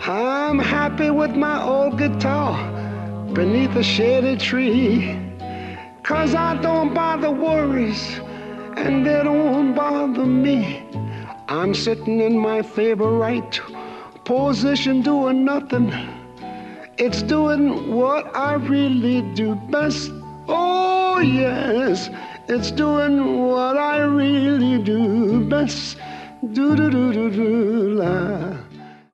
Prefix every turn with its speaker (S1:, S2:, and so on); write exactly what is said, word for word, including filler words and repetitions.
S1: I'm happy with my old guitar beneath a shady tree, 'cause I don't bother worries and they don't bother me. I'm sitting in my favorite position doing nothing. It's doing what I really do best. Oh yes, it's doing what I really do best. Do do do do do la.